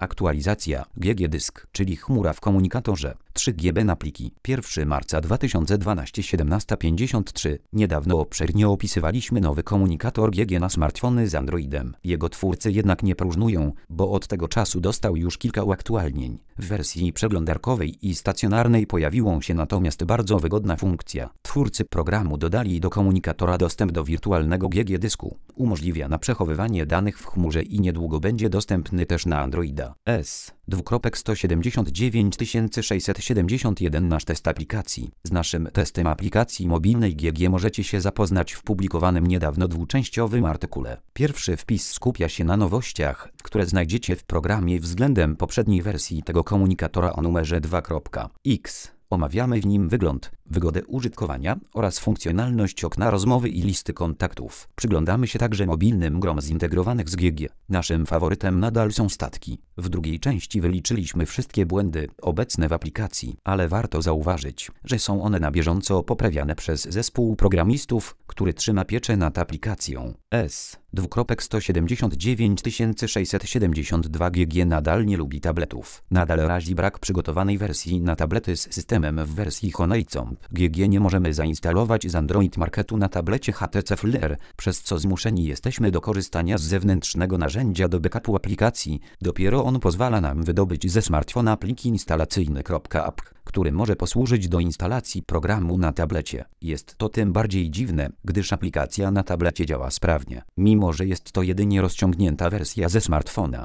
Aktualizacja GG Dysk, czyli chmura w komunikatorze. 3 GB na pliki. 1 marca 2012 17:53. Niedawno obszernie opisywaliśmy nowy komunikator GG na smartfony z Androidem. Jego twórcy jednak nie próżnują, bo od tego czasu dostał już kilka uaktualnień. W wersji przeglądarkowej i stacjonarnej pojawiła się natomiast bardzo wygodna funkcja. Twórcy programu dodali do komunikatora dostęp do wirtualnego GG dysku. Umożliwia na przechowywanie danych w chmurze i niedługo będzie dostępny też na Androida. S:19671 Nasz test aplikacji. Z naszym testem aplikacji mobilnej GG możecie się zapoznać w publikowanym niedawno dwuczęściowym artykule. Pierwszy wpis skupia się na nowościach, które znajdziecie w programie względem poprzedniej wersji tego komunikatora o numerze 2.x. Omawiamy w nim wygląd, wygodę użytkowania oraz funkcjonalność okna rozmowy i listy kontaktów. Przyglądamy się także mobilnym grom zintegrowanych z GG. Naszym faworytem nadal są statki. W drugiej części wyliczyliśmy wszystkie błędy obecne w aplikacji, ale warto zauważyć, że są one na bieżąco poprawiane przez zespół programistów, który trzyma pieczę nad aplikacją. S:199 GG nadal nie lubi tabletów. Nadal razi brak przygotowanej wersji na tablety z systemem w wersji Honeycomb. GG nie możemy zainstalować z Android Marketu na tablecie HTC Flare, przez co zmuszeni jesteśmy do korzystania z zewnętrznego narzędzia do backupu aplikacji. Dopiero on pozwala nam wydobyć ze smartfona plik instalacyjny .app, który może posłużyć do instalacji programu na tablecie. Jest to tym bardziej dziwne, gdyż aplikacja na tablecie działa sprawnie, mimo że jest to jedynie rozciągnięta wersja ze smartfona.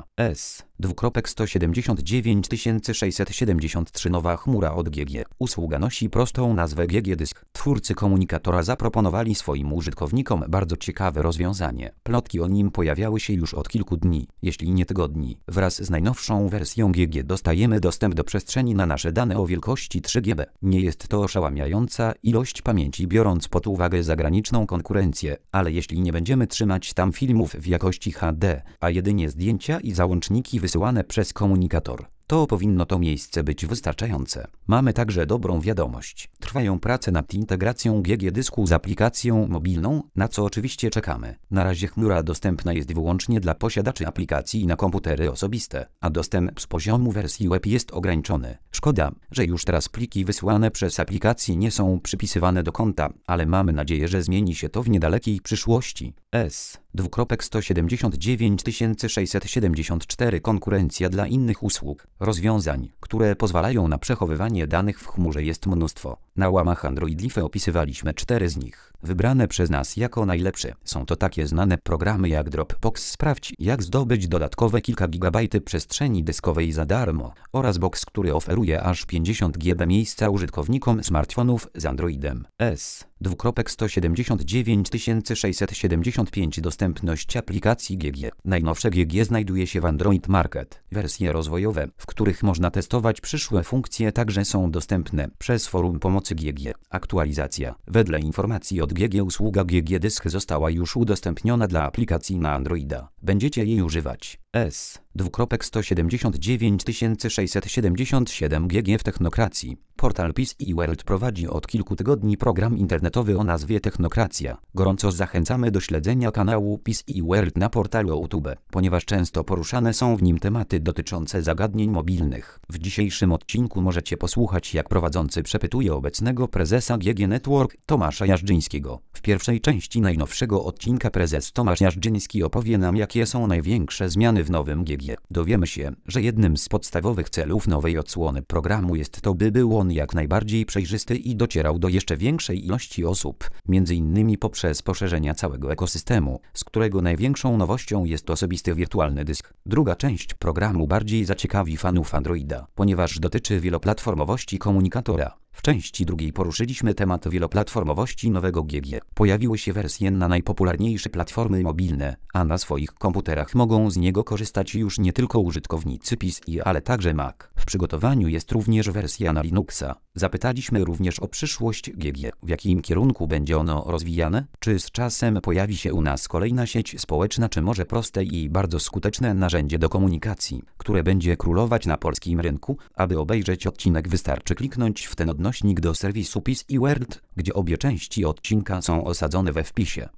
S:199 Nowa chmura od GG. Usługa nosi prostą nazwę GG Dysk. Twórcy komunikatora zaproponowali swoim użytkownikom bardzo ciekawe rozwiązanie. Plotki o nim pojawiały się już od kilku dni, jeśli nie tygodni. Wraz z najnowszą wersją GG dostajemy dostęp do przestrzeni na nasze dane o wielkości 3 GB. Nie jest to oszałamiająca ilość pamięci, biorąc pod uwagę zagraniczną konkurencję, ale jeśli nie będziemy trzymać tam filmów w jakości HD, a jedynie zdjęcia i załączniki wysyłane przez komunikator, to powinno to miejsce być wystarczające. Mamy także dobrą wiadomość. Trwają prace nad integracją GG dysku z aplikacją mobilną, na co oczywiście czekamy. Na razie chmura dostępna jest wyłącznie dla posiadaczy aplikacji na komputery osobiste, a dostęp z poziomu wersji web jest ograniczony. Szkoda, że już teraz pliki wysyłane przez aplikacje nie są przypisywane do konta, ale mamy nadzieję, że zmieni się to w niedalekiej przyszłości. S:199 Konkurencja dla innych usług. Rozwiązań, które pozwalają na przechowywanie danych w chmurze jest mnóstwo. Na łamach Android Life opisywaliśmy 4 z nich. Wybrane przez nas jako najlepsze są to takie znane programy jak Dropbox, sprawdź jak zdobyć dodatkowe kilka gigabajty przestrzeni dyskowej za darmo, oraz Box, który oferuje aż 50 GB miejsca użytkownikom smartfonów z Androidem. S:199 Dostępność aplikacji GG. Najnowsze GG znajduje się w Android Market. Wersje rozwojowe, w których można testować przyszłe funkcje, także są dostępne przez forum pomocy GG. Aktualizacja. Wedle informacji od GG usługa GG Dysk została już udostępniona dla aplikacji na Androida. Będziecie jej używać. S:199 GG w technokracji. Portal PC World prowadzi od kilku tygodni program internetowy o nazwie Technokracja. Gorąco zachęcamy do śledzenia kanału PC World na portalu YouTube, ponieważ często poruszane są w nim tematy dotyczące zagadnień mobilnych. W dzisiejszym odcinku możecie posłuchać, jak prowadzący przepytuje obecnego prezesa GG Network Tomasza Jażdżyńskiego. W pierwszej części najnowszego odcinka prezes Tomasz Jażdżyński opowie nam, jakie są największe zmiany w nowym GG. Dowiemy się, że jednym z podstawowych celów nowej odsłony programu jest to, by był on jak najbardziej przejrzysty i docierał do jeszcze większej ilości osób, m.in. poprzez poszerzenia całego ekosystemu, z którego największą nowością jest osobisty wirtualny dysk. Druga część programu bardziej zaciekawi fanów Androida, ponieważ dotyczy wieloplatformowości komunikatora. W części drugiej poruszyliśmy temat wieloplatformowości nowego GG. Pojawiły się wersje na najpopularniejsze platformy mobilne, a na swoich komputerach mogą z niego korzystać już nie tylko użytkownicy PC, ale także Mac. W przygotowaniu jest również wersja na Linuxa. Zapytaliśmy również o przyszłość GG. W jakim kierunku będzie ono rozwijane? Czy z czasem pojawi się u nas kolejna sieć społeczna, czy może proste i bardzo skuteczne narzędzie do komunikacji, które będzie królować na polskim rynku? Aby obejrzeć odcinek, wystarczy kliknąć w ten odnośnik do serwisu PC World, gdzie obie części odcinka są osadzone we wpisie.